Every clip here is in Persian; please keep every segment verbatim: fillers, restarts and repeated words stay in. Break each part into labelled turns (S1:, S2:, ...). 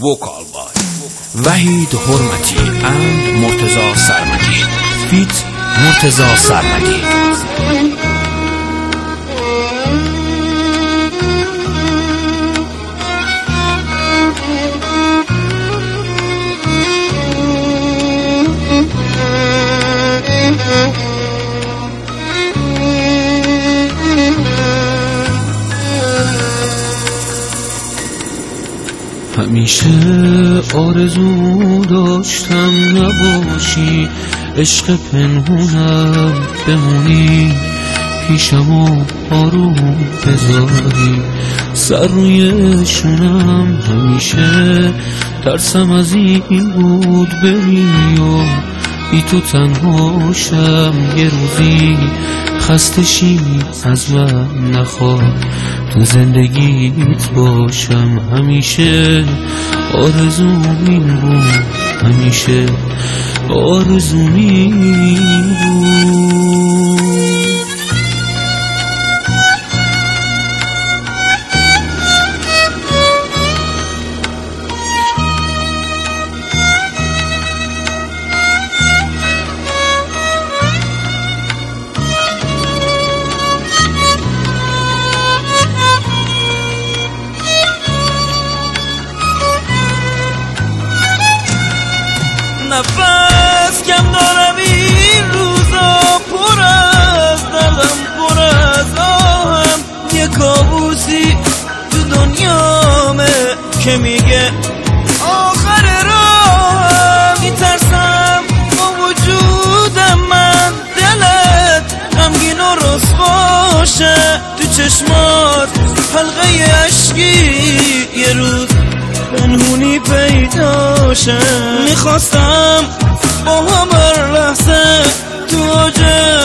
S1: vocal by Wahid Hormati and Murtaza Sarmadi feat Murtaza Sarmadi.
S2: همیشه آرزو داشتم نباشی، عشق پنهونم بمونی، پیشم و آروم بذاری، سر روی شونم همیشه ترسم از این بود بری و بی تو تنهاشم، یه روزی خسته شی از من نخواه تو زندگیت باشم. همیشه آرزوم این بود، همیشه آرزوم این بود.
S3: نفس کم دارم این روزا، پر از دلم پر از آهم، یه کابوسی تو دنیامه که میگه آخر راهم. میترسم با وجودم من دلت غمگین و رسواشه، تو چشمات حلقه عشقی یه روز پنهونی پیداشه. میخواستم با هم هر لحظه تو اوج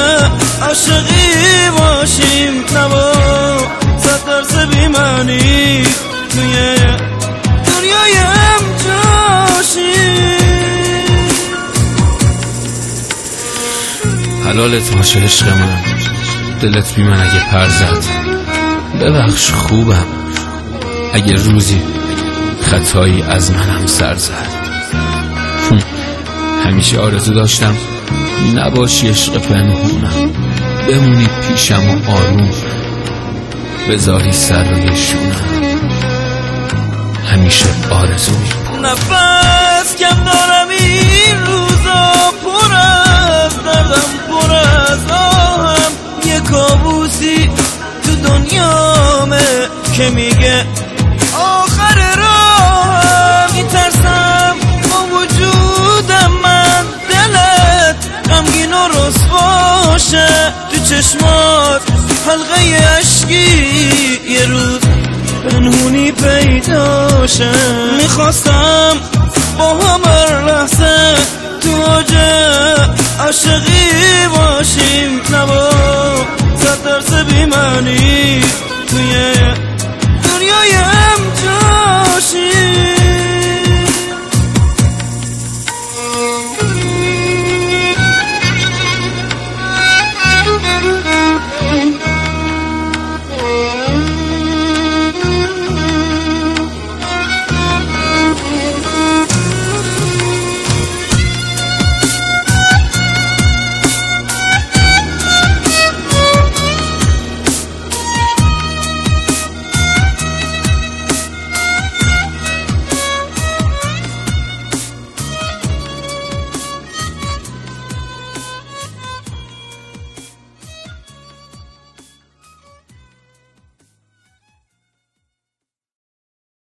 S3: عاشقی باشیم، نبا صد درس بیمعنی توی دنیای هم جاشیم.
S2: حلالت باشه عشق من، دلت بی من اگه پر زد، ببخش خوبم اگه روزی خطایی از منم سر زد. همیشه آرزو داشتم نباشی عشق پنهونم، بمونی پیشم و آروم بذاری سر روی شونم. همیشه آرزو بود.
S3: نفس کم دارم این روزا، پر از دردم پر از آهم، یه کابوسی تو دنیامه که میگه آخر راهم. میترسم با وجودم من دلت غمگین و رسواشه، تو چشمات حلقه عشقی یه روز پنهونی پیداشه. میخواستم با هم